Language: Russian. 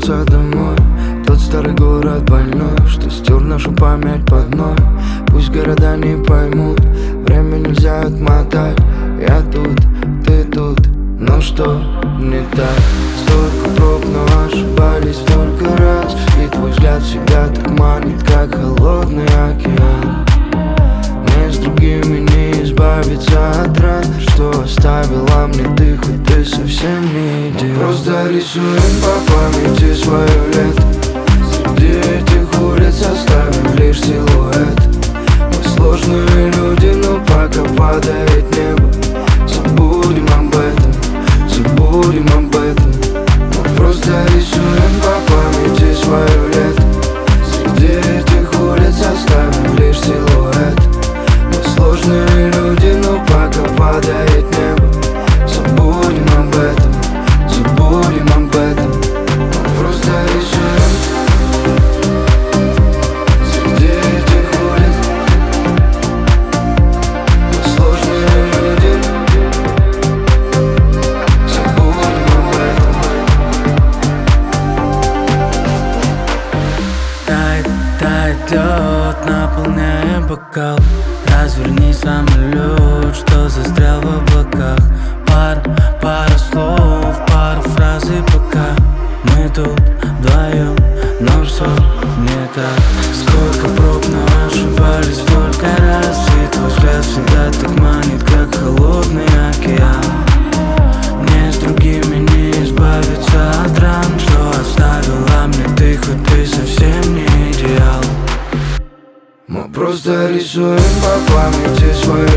вернуться домой. Тот старый город больной, что стер нашу память под ноль. Пусть города не поймут, время нельзя отмотать. Я тут, ты тут, но что не так? Столько проб, но ошибались столько раз. И твой взгляд всегда так манит, как холодный океан. Мне с другими не избавиться от ран, что оставила мне ты, хоть ты совсем не идеал. Просто рисуем по памяти свое лето. Среди этих улиц оставим лишь силуэт. Мы сложные люди, но пока падает небо. Забудем об этом, забудем об этом. Мы просто рисуем по памяти свое лето. Среди этих улиц оставим лишь силуэт. Мы сложные люди, но пока падает небо. Забудем об этом, забудем об этом. Мы просто рисуем. Среди этих улиц мы сложные люди. Забудем об этом. Тает лед, наполняя бокал. Разверни самолет, что застрял в облаках. Пара слов, пару фраз и пока мы тут вдвоем, но все не так. Сколько проб, но ошибались столько раз. И твой взгляд всегда так манит, как холодный океан. Мне с другими не избавиться от ран, что оставила мне ты, хоть ты совсем не идеал. Мы просто рисуем по памяти свое